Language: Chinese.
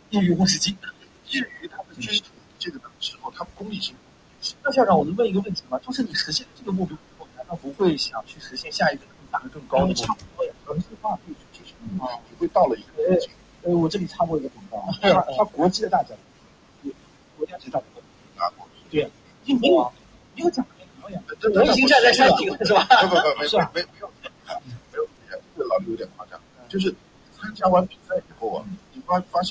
业余50斤， 业余他的基础这个的时候，他功利性。 那校长，我能问一个问题吗？就是你实现这个目标之后，难道不会想去实现下一个更大的、更高的目标？ 差不多呀，可能这个话题就是你会到了一个事情。 我这里插播一个广告，他国际的大奖，国家级大奖拿过。 对， 你没有奖品表演， 我已经站在山顶了，是吧？ 没有，这个老师有点夸张。就是参加完比赛以后啊，你发现。